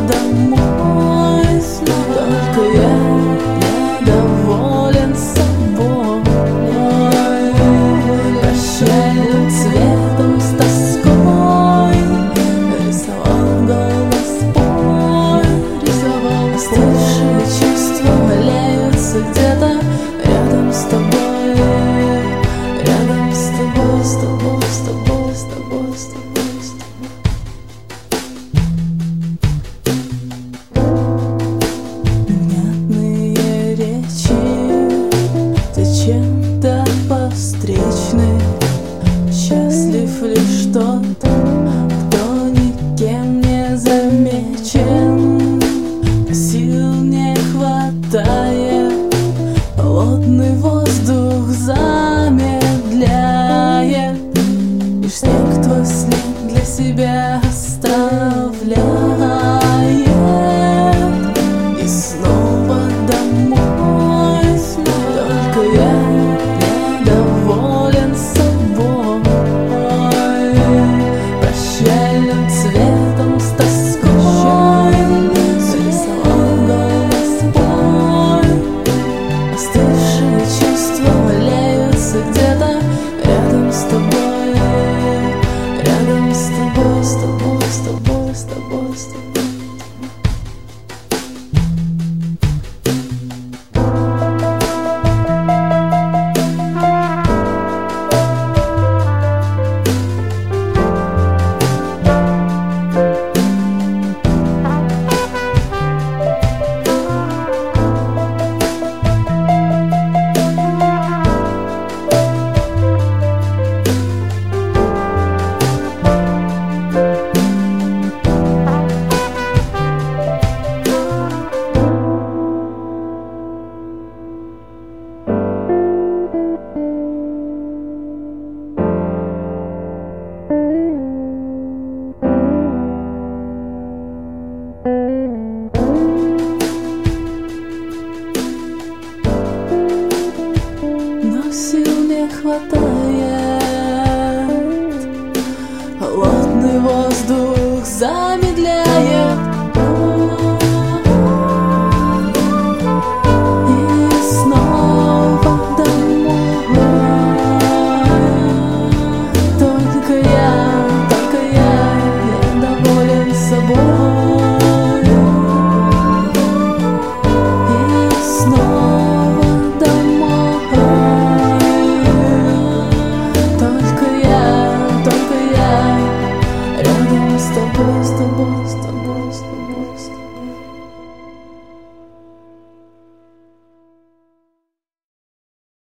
домой снова. Только я недоволен собой. Прощальным цветом с тоской рисовал голос, рисовал остывшие чувства, валяются где-то рядом с тобой, рядом с тобой, с тобой, с тобой, с тобой, с тобой, с тобой. Невнятные речи, зачем-то по-встречной. Счастлив лишь тот, кто никем не замечен. Сил не хватает, холодный воздух замедляет, и снег твой след для себя оставляет. И снова домой, снова. Только я недоволен собой. Прощальным цветом с тоской рисовал голос, остывшие чувства валяются где-то рядом с тобой, рядом с тобой, с тобой, с тобой, с тобой, с тобой.